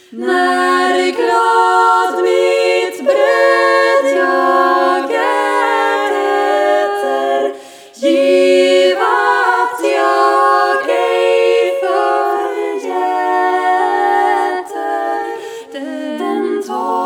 När glad mitt bröd jag äter, giv att jag ej förgäter den tår.